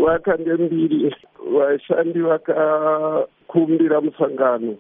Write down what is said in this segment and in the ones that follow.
vakande mbiri vashandi vakakumbira musangano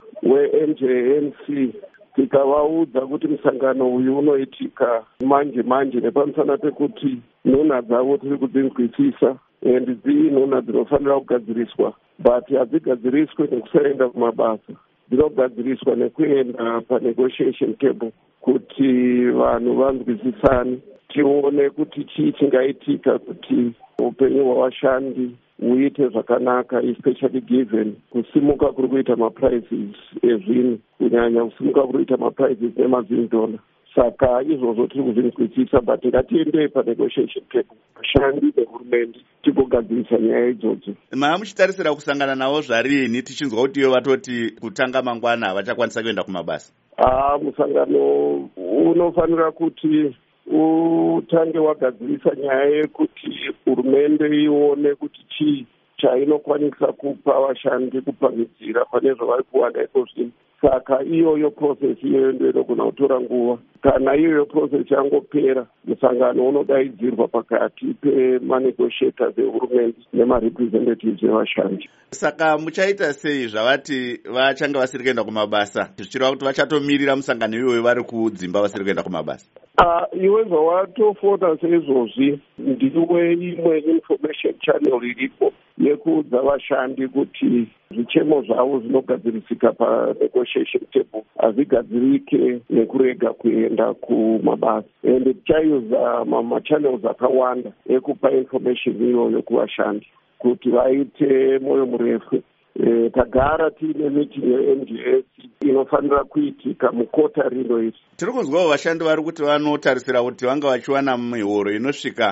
weNJNC tikavaudza kuti musangano uyu unoitika manje manje nepamusana pekuti nhunha dzavo tiri kudzinzwisisa ndidzi nhunha dzinofanira kugadziriswa but hadzigadziriswe nekusaenda kumabasa, dzinogadziriswa nekuenda panegotiation table kuti vanhu vanzwisisane, tione kuti chii chingaitika kuti upenyu hwavashandi huite zvakanaka, especially given kusimuka kuri kuita maprices ezvinhu, kunyanya kusimuka kuri kuita maprices emazindola. Saka izvozvo tiri kuzvinzwisisa but ngatiendei panegotiation table, vashandi nehurumende tigogadzirisa nyaya idzodzo. Maa muchitarisira kusangana navo zvarini tichinzwa kuti ivo vatoti kutanga mangwana havachakwanisa kuenda kumabasa? Musangano unofanira kuti utange wagadzirisa nyaya yekuti hurumende ione kuti chii chainokwanisa kupa vashandi kupamhidzira pane zvavari kuwana iko zvino. Saka iyoyo process iyoyo ndio inogona kutora nguva. Kana iyoyo process yangopera, musangano unodaidzirwa pakati pemanegotiators ehurumende nemarepresentatives evashandi. Saka muchaita sei zvavati vachanga vasiri kuenda kumabasa zvichireva kuti vachatomirira musangano iyoyo vari kudzimba vasiri kuenda kumabasa? Iwe zvawatofona seizvozvi ndiwe imwe information channel iripo yekuudza vashandi kuti zvichemo zvavo zvinogadzirisika panegotiation table hazvigadzirike nekurega kuenda kumabasa, ende tichayuza machannels akawanda ekupa information iyoyo kuvashandi kuti vaite moyo murefu. Tagara tiine meeting yeNGS inofanira kuitika mukota rino iri. Tiri kunzwawo vashandi vari kuti vanotarisira kuti vanga vachiwana mihoro inosvika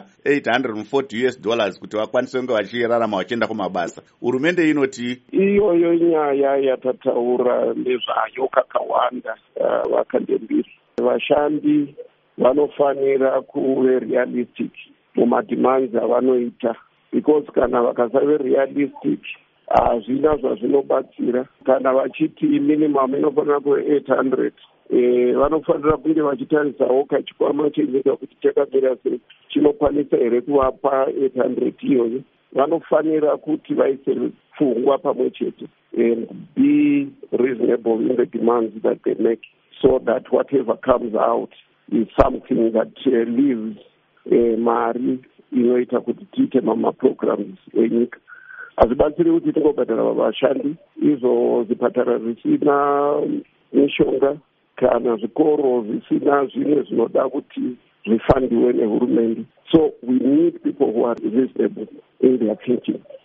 $840 kuti vakwanise kunge vachirarama vachienda kumabasa. Hurumende inoti iyoyo nyaya yatataura nezvayo kakawanda vakandembiri. Vashandi vanofanira kuve realistic mumademands avanoita, because kana vakasave realistic hazvina zvazvinobatsira. Kana vachiti minimum inofanira kuve 800, vanofanira kunge vachitarisawo kachikwama chenyika kuti chakamira sei, chinokwanisa here kuvapa 800 iyoyo. Vanofanira kuti vaise pfungwa pamwe chete and be reasonable in the demands that they make, so that whatever comes out is something that leaves mari inoita kuti tiite mamaprograms enyika. Hazvibatsiri kuti tingobhadhara vashandi izvo zvipatara zvisina mishonga kana zvikoro zvisina zvimwe zvinoda kuti zvifandiwe nehurumende. So we need people who are reasonable in their thinking.